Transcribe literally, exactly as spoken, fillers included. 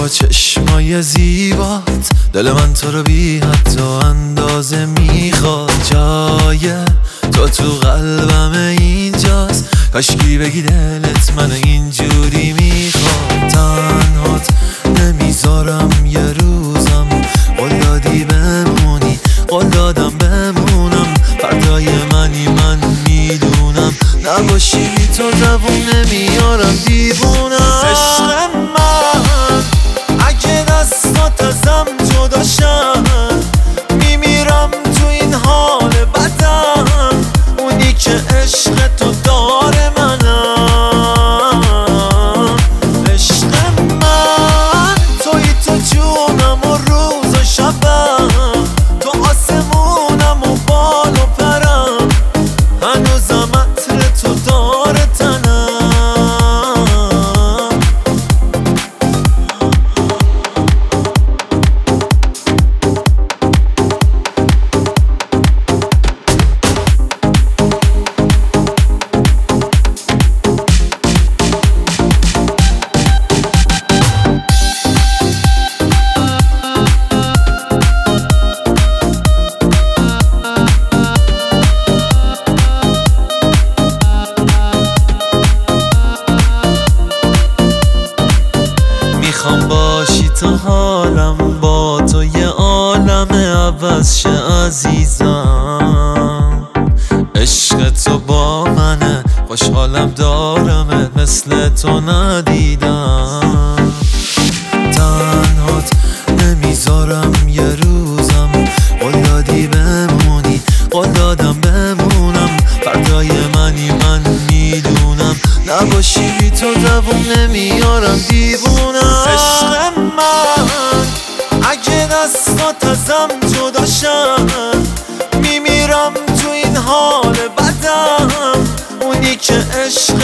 با چشمای زیبات دل من تو رو بی حتی اندازه میخواد. جای تو تو قلبم اینجاست، کاشکی بگی دلت من اینجوری میخواد. تنهات نمیذارم یه روزم، قول دادی بمونی قول دادم بمونم. فردای منی من میدونم، نباشی بی تو دوون نمیارم دیوونم. عشق من اگه دستات ازم جداشن، میمیرم تو این حال بدم. اونی که عشق تو داره منم. عشق من توی تو جونم و روز و شبم، تو آسمونم و بال و پرم. هنوزم عطر تو داره تنم. میخوام باشی تا حالم با تو یه عالم عوض شه عزیزم. عشق تو با منه، خوشحالم دارمت، مثل تو ندیدم. تنهات نمیذارم یه روزم، قول دادی بمونی قول دادم بمونم. فردای منی من میدونم، نباشی بی تو دوون نمیارم دیوونم. عشق من اگه دستات ازم جداشن، میمیرم تو این حال بدم. اونی که عشق